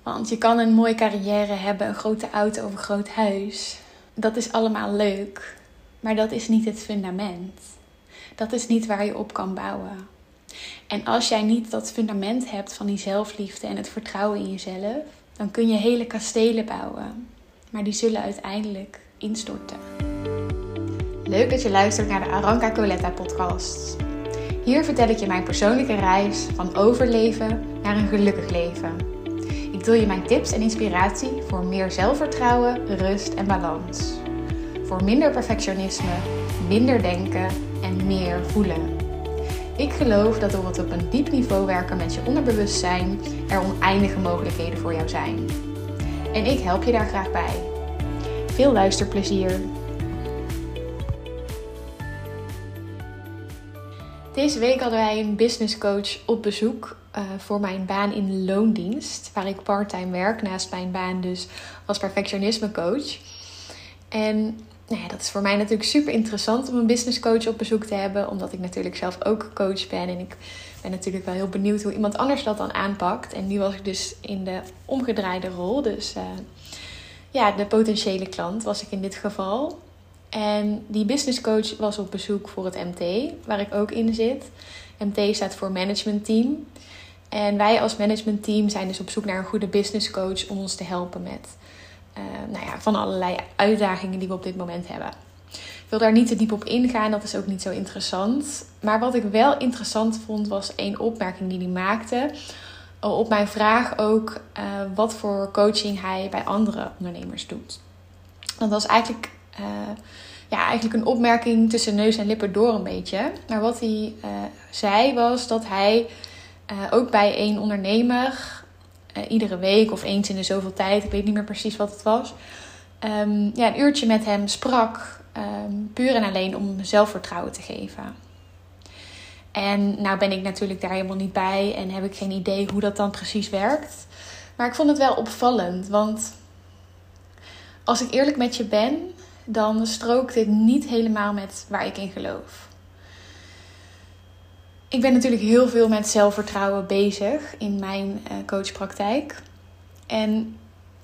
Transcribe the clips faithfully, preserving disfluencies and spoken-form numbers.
Want je kan een mooie carrière hebben, een grote auto of een groot huis. Dat is allemaal leuk, maar dat is niet het fundament. Dat is niet waar je op kan bouwen. En als jij niet dat fundament hebt van die zelfliefde en het vertrouwen in jezelf, dan kun je hele kastelen bouwen. Maar die zullen uiteindelijk instorten. Leuk dat je luistert naar de Aranka Coletta podcast. Hier vertel ik je mijn persoonlijke reis van overleven naar een gelukkig leven. Ik deel je mijn tips en inspiratie voor meer zelfvertrouwen, rust en balans. Voor minder perfectionisme, minder denken en meer voelen. Ik geloof dat door het op een diep niveau werken met je onderbewustzijn er oneindige mogelijkheden voor jou zijn. En ik help je daar graag bij. Veel luisterplezier! Deze week hadden wij een business coach op bezoek uh, voor mijn baan in loondienst. Waar ik parttime werk naast mijn baan dus als perfectionisme coach. En nou ja, dat is voor mij natuurlijk super interessant om een business coach op bezoek te hebben. Omdat ik natuurlijk zelf ook coach ben. En ik ben natuurlijk wel heel benieuwd hoe iemand anders dat dan aanpakt. En nu was ik dus in de omgedraaide rol. Dus uh, ja, de potentiële klant was ik in dit geval. En die business coach was op bezoek voor het M T, waar ik ook in zit. M T staat voor management team. En wij als management team zijn dus op zoek naar een goede business coach om ons te helpen met uh, nou ja, van allerlei uitdagingen die we op dit moment hebben. Ik wil daar niet te diep op ingaan, dat is ook niet zo interessant. Maar wat ik wel interessant vond was één opmerking die hij maakte. Op mijn vraag ook uh, wat voor coaching hij bij andere ondernemers doet. Dat was eigenlijk... Uh, ja, eigenlijk een opmerking tussen neus en lippen door een beetje. Maar wat hij uh, zei was dat hij uh, ook bij één ondernemer uh, iedere week of eens in de zoveel tijd, ik weet niet meer precies wat het was, um, ja, een uurtje met hem sprak, um, puur en alleen om hem zelfvertrouwen te geven. En nou ben ik natuurlijk daar helemaal niet bij en heb ik geen idee hoe dat dan precies werkt. Maar ik vond het wel opvallend, want als ik eerlijk met je ben, dan strookt dit niet helemaal met waar ik in geloof. Ik ben natuurlijk heel veel met zelfvertrouwen bezig in mijn uh, coachpraktijk. En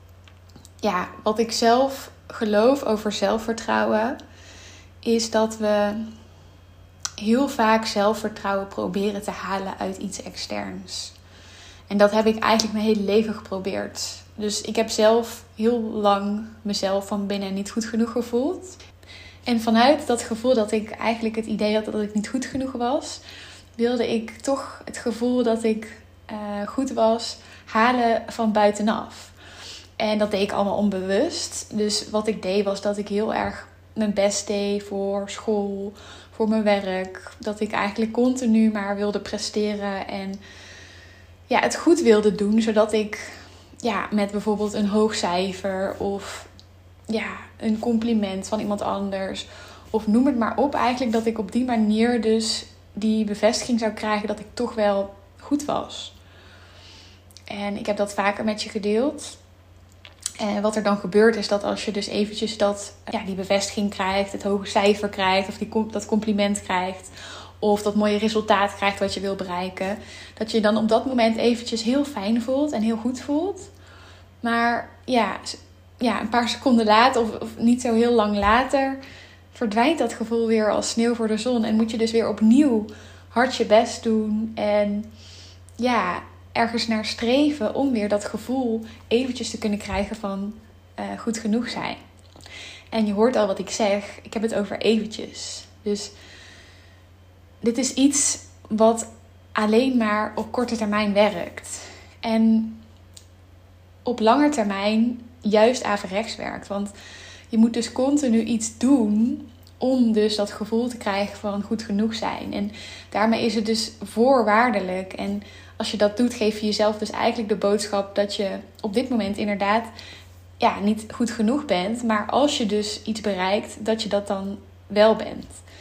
ja, wat ik zelf geloof over zelfvertrouwen is dat we heel vaak zelfvertrouwen proberen te halen uit iets externs. En dat heb ik eigenlijk mijn hele leven geprobeerd. Dus ik heb zelf heel lang mezelf van binnen niet goed genoeg gevoeld. En vanuit dat gevoel dat ik eigenlijk het idee had dat ik niet goed genoeg was, wilde ik toch het gevoel dat ik uh, goed was halen van buitenaf. En dat deed ik allemaal onbewust. Dus wat ik deed was dat ik heel erg mijn best deed voor school, voor mijn werk. Dat ik eigenlijk continu maar wilde presteren en ja, het goed wilde doen, zodat ik ja, met bijvoorbeeld een hoog cijfer of ja, een compliment van iemand anders of noem het maar op, eigenlijk dat ik op die manier dus die bevestiging zou krijgen dat ik toch wel goed was. En ik heb dat vaker met je gedeeld. En wat er dan gebeurt is dat als je dus eventjes dat, ja, die bevestiging krijgt, het hoge cijfer krijgt of die, dat compliment krijgt of dat mooie resultaat krijgt wat je wil bereiken, dat je dan op dat moment eventjes heel fijn voelt en heel goed voelt. Maar ja, ja een paar seconden later of, of niet zo heel lang later verdwijnt dat gevoel weer als sneeuw voor de zon. En moet je dus weer opnieuw hard je best doen en ja, ergens naar streven om weer dat gevoel eventjes te kunnen krijgen van uh, goed genoeg zijn. En je hoort al wat ik zeg, ik heb het over eventjes. Dus dit is iets wat alleen maar op korte termijn werkt. En op lange termijn juist averechts werkt. Want je moet dus continu iets doen om dus dat gevoel te krijgen van goed genoeg zijn. En daarmee is het dus voorwaardelijk. En als je dat doet, geef je jezelf dus eigenlijk de boodschap dat je op dit moment inderdaad ja, niet goed genoeg bent. Maar als je dus iets bereikt, dat je dat dan wel bent.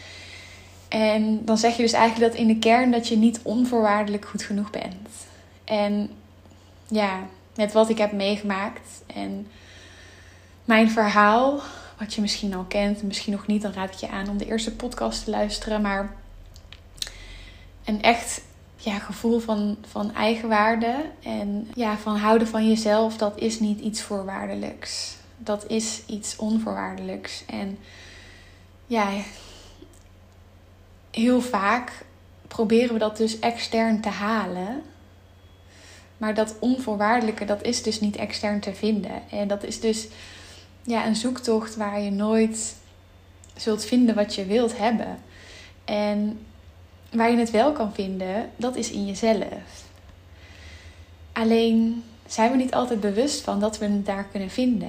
En dan zeg je dus eigenlijk dat in de kern dat je niet onvoorwaardelijk goed genoeg bent. En ja, met wat ik heb meegemaakt en mijn verhaal, wat je misschien al kent, misschien nog niet, dan raad ik je aan om de eerste podcast te luisteren. Maar een echt ja, gevoel van, van eigenwaarde en ja, van houden van jezelf, dat is niet iets voorwaardelijks. Dat is iets onvoorwaardelijks. En ja, heel vaak proberen we dat dus extern te halen. Maar dat onvoorwaardelijke, dat is dus niet extern te vinden. En dat is dus ja, een zoektocht waar je nooit zult vinden wat je wilt hebben. En waar je het wel kan vinden, dat is in jezelf. Alleen zijn we niet altijd bewust van dat we het daar kunnen vinden.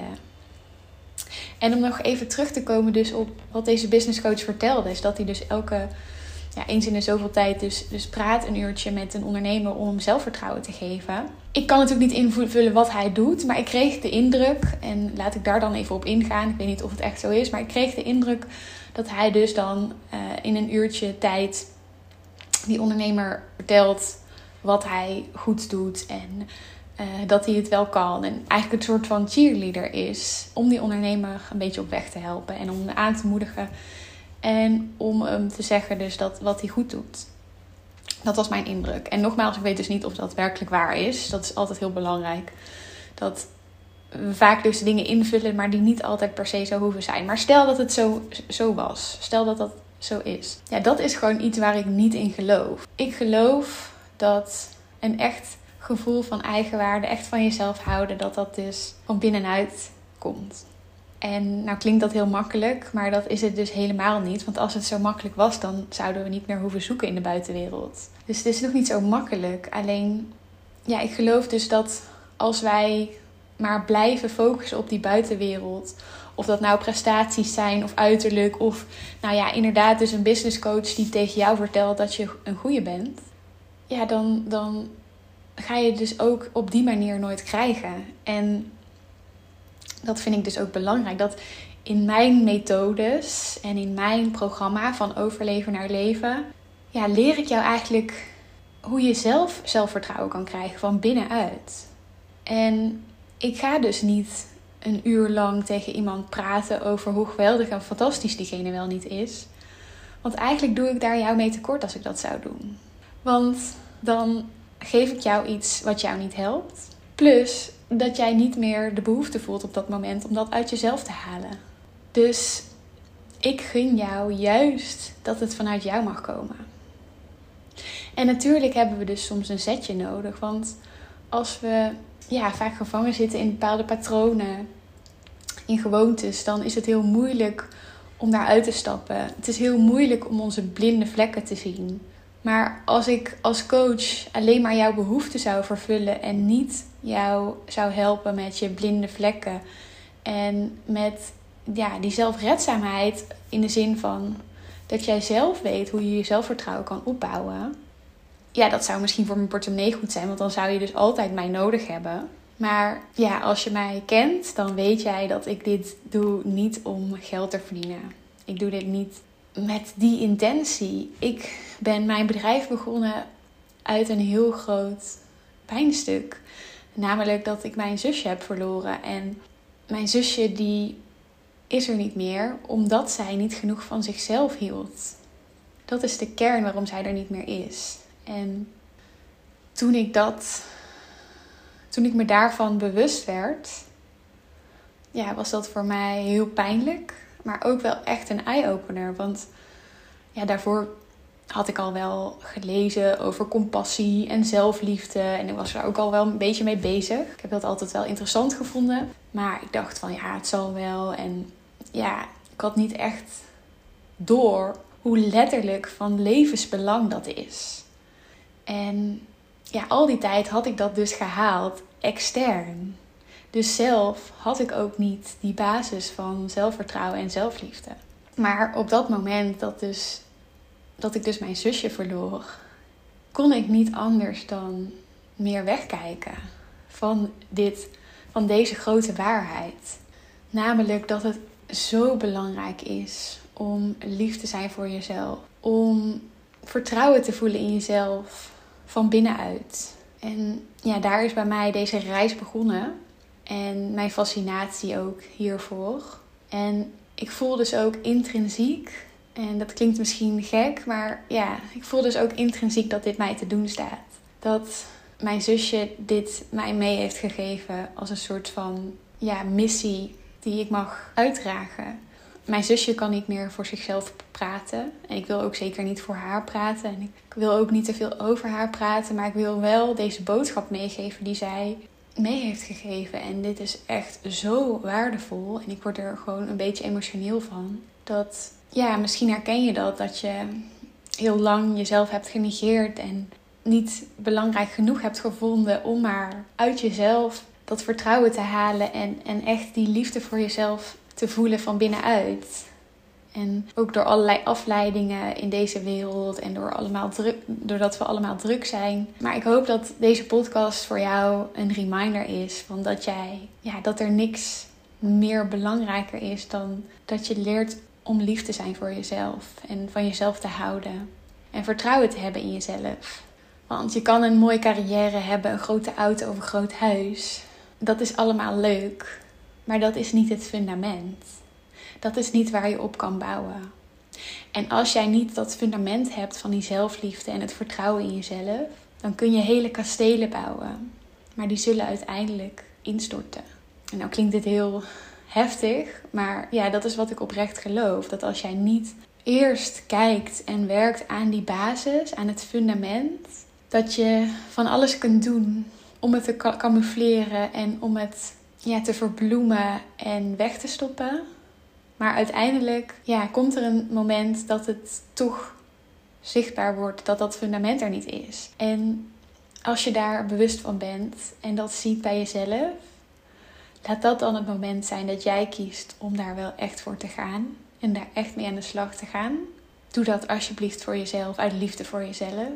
En om nog even terug te komen dus op wat deze businesscoach vertelde, is dat hij dus elke, ja, eens in de zoveel tijd dus, dus praat een uurtje met een ondernemer om hem zelfvertrouwen te geven. Ik kan natuurlijk niet invullen wat hij doet, maar ik kreeg de indruk, en laat ik daar dan even op ingaan, ik weet niet of het echt zo is, maar ik kreeg de indruk dat hij dus dan uh, in een uurtje tijd die ondernemer vertelt wat hij goed doet en uh, dat hij het wel kan. En eigenlijk een soort van cheerleader is om die ondernemer een beetje op weg te helpen en om hem aan te moedigen en om hem te zeggen dus dat wat hij goed doet. Dat was mijn indruk. En nogmaals, ik weet dus niet of dat werkelijk waar is. Dat is altijd heel belangrijk. Dat we vaak dus dingen invullen, maar die niet altijd per se zo hoeven zijn. Maar stel dat het zo, zo was. Stel dat dat zo is. Ja, dat is gewoon iets waar ik niet in geloof. Ik geloof dat een echt gevoel van eigenwaarde, echt van jezelf houden, dat dat dus van binnenuit komt. En nou klinkt dat heel makkelijk, maar dat is het dus helemaal niet. Want als het zo makkelijk was, dan zouden we niet meer hoeven zoeken in de buitenwereld. Dus het is nog niet zo makkelijk. Alleen, ja, ik geloof dus dat als wij maar blijven focussen op die buitenwereld, of dat nou prestaties zijn of uiterlijk, of nou ja, inderdaad dus een businesscoach die tegen jou vertelt dat je een goeie bent. Ja, dan, dan ga je het dus ook op die manier nooit krijgen. En dat vind ik dus ook belangrijk. Dat in mijn methodes en in mijn programma van overleven naar leven, ja, leer ik jou eigenlijk hoe je zelf zelfvertrouwen kan krijgen van binnenuit. En ik ga dus niet een uur lang tegen iemand praten over hoe geweldig en fantastisch diegene wel niet is. Want eigenlijk doe ik daar jou mee tekort als ik dat zou doen. Want dan geef ik jou iets wat jou niet helpt. Plus dat jij niet meer de behoefte voelt op dat moment om dat uit jezelf te halen. Dus ik gun jou juist dat het vanuit jou mag komen. En natuurlijk hebben we dus soms een zetje nodig. Want als we ja, vaak gevangen zitten in bepaalde patronen, in gewoontes, dan is het heel moeilijk om daaruit te stappen. Het is heel moeilijk om onze blinde vlekken te zien. Maar als ik als coach alleen maar jouw behoeften zou vervullen en niet jou zou helpen met je blinde vlekken en met ja, die zelfredzaamheid in de zin van dat jij zelf weet hoe je je zelfvertrouwen kan opbouwen. Ja, dat zou misschien voor mijn portemonnee goed zijn, want dan zou je dus altijd mij nodig hebben. Maar ja, als je mij kent, dan weet jij dat ik dit doe niet om geld te verdienen. Ik doe dit niet met die intentie. Ik ben mijn bedrijf begonnen uit een heel groot pijnstuk. Namelijk dat ik mijn zusje heb verloren. En mijn zusje die is er niet meer omdat zij niet genoeg van zichzelf hield. Dat is de kern waarom zij er niet meer is. En toen ik dat, toen ik me daarvan bewust werd, ja, was dat voor mij heel pijnlijk. Maar ook wel echt een eye-opener. Want ja, daarvoor had ik al wel gelezen over compassie en zelfliefde. En ik was er ook al wel een beetje mee bezig. Ik heb dat altijd wel interessant gevonden. Maar ik dacht van ja, het zal wel. En ja, ik had niet echt door hoe letterlijk van levensbelang dat is. En ja, al die tijd had ik dat dus gehaald extern. Dus zelf had ik ook niet die basis van zelfvertrouwen en zelfliefde. Maar op dat moment dat, dus, dat ik dus mijn zusje verloor, kon ik niet anders dan meer wegkijken van, dit, van deze grote waarheid. Namelijk dat het zo belangrijk is om lief te zijn voor jezelf. Om vertrouwen te voelen in jezelf van binnenuit. En ja, daar is bij mij deze reis begonnen. En mijn fascinatie ook hiervoor. En ik voel dus ook intrinsiek En dat klinkt misschien gek, maar ja, ik voel dus ook intrinsiek dat dit mij te doen staat. Dat mijn zusje dit mij mee heeft gegeven als een soort van ja, missie die ik mag uitdragen. Mijn zusje kan niet meer voor zichzelf praten. En ik wil ook zeker niet voor haar praten. En ik wil ook niet te veel over haar praten. Maar ik wil wel deze boodschap meegeven die zij mee heeft gegeven. En dit is echt zo waardevol. En ik word er gewoon een beetje emotioneel van. Dat, ja, misschien herken je dat. Dat je heel lang jezelf hebt genegeerd. En niet belangrijk genoeg hebt gevonden om maar uit jezelf dat vertrouwen te halen. En, en echt die liefde voor jezelf te voelen van binnenuit. En ook door allerlei afleidingen in deze wereld en door allemaal druk, doordat we allemaal druk zijn. Maar ik hoop dat deze podcast voor jou een reminder is van dat jij, ja, dat er niks meer belangrijker is dan dat je leert om lief te zijn voor jezelf en van jezelf te houden en vertrouwen te hebben in jezelf. Want je kan een mooie carrière hebben, een grote auto of een groot huis. Dat is allemaal leuk. Maar dat is niet het fundament. Dat is niet waar je op kan bouwen. En als jij niet dat fundament hebt van die zelfliefde en het vertrouwen in jezelf, dan kun je hele kastelen bouwen. Maar die zullen uiteindelijk instorten. En nou klinkt dit heel heftig, maar ja, dat is wat ik oprecht geloof. Dat als jij niet eerst kijkt en werkt aan die basis, aan het fundament, dat je van alles kunt doen om het te camoufleren en om het ja, te verbloemen en weg te stoppen. Maar uiteindelijk ja, komt er een moment dat het toch zichtbaar wordt dat dat fundament er niet is. En als je daar bewust van bent en dat ziet bij jezelf, laat dat dan het moment zijn dat jij kiest om daar wel echt voor te gaan. En daar echt mee aan de slag te gaan. Doe dat alsjeblieft voor jezelf, uit liefde voor jezelf.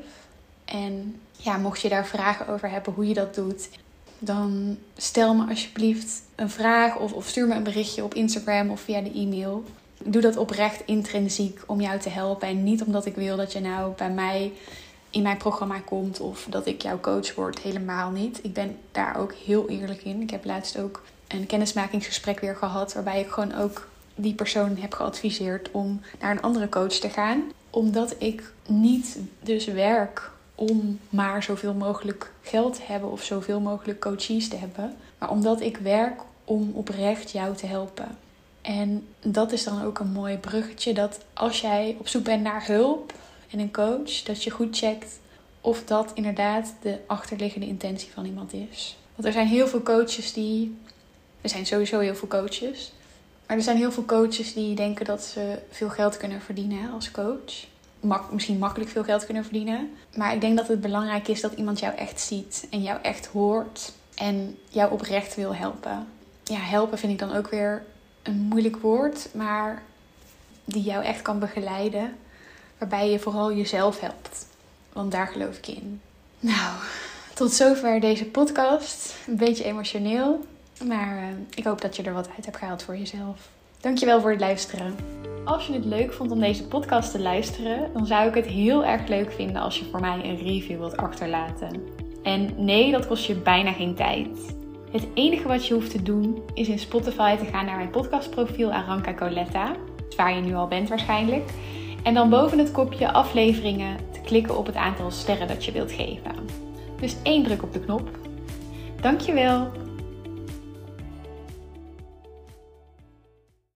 En ja, mocht je daar vragen over hebben hoe je dat doet, dan stel me alsjeblieft een vraag of, of stuur me een berichtje op Instagram of via de e-mail. Doe dat oprecht intrinsiek om jou te helpen. En niet omdat ik wil dat je nou bij mij in mijn programma komt of dat ik jouw coach word. Helemaal niet. Ik ben daar ook heel eerlijk in. Ik heb laatst ook een kennismakingsgesprek weer gehad waarbij ik gewoon ook die persoon heb geadviseerd om naar een andere coach te gaan. Omdat ik niet dus werk om maar zoveel mogelijk geld te hebben of zoveel mogelijk coaches te hebben. Maar omdat ik werk om oprecht jou te helpen. En dat is dan ook een mooi bruggetje. Dat als jij op zoek bent naar hulp en een coach, dat je goed checkt of dat inderdaad de achterliggende intentie van iemand is. Want er zijn heel veel coaches die... Er zijn sowieso heel veel coaches. Maar er zijn heel veel coaches die denken dat ze veel geld kunnen verdienen als coach. Mak- misschien makkelijk veel geld kunnen verdienen. Maar ik denk dat het belangrijk is dat iemand jou echt ziet en jou echt hoort en jou oprecht wil helpen. Ja, helpen vind ik dan ook weer een moeilijk woord, maar die jou echt kan begeleiden, waarbij je vooral jezelf helpt. Want daar geloof ik in. Nou, tot zover deze podcast. Een beetje emotioneel, maar uh, ik hoop dat je er wat uit hebt gehaald voor jezelf. Dankjewel voor het luisteren. Als je het leuk vond om deze podcast te luisteren, dan zou ik het heel erg leuk vinden als je voor mij een review wilt achterlaten. En nee, dat kost je bijna geen tijd. Het enige wat je hoeft te doen is in Spotify te gaan naar mijn podcastprofiel Aranka Coletta, waar je nu al bent waarschijnlijk. En dan boven het kopje afleveringen te klikken op het aantal sterren dat je wilt geven. Dus één druk op de knop. Dankjewel!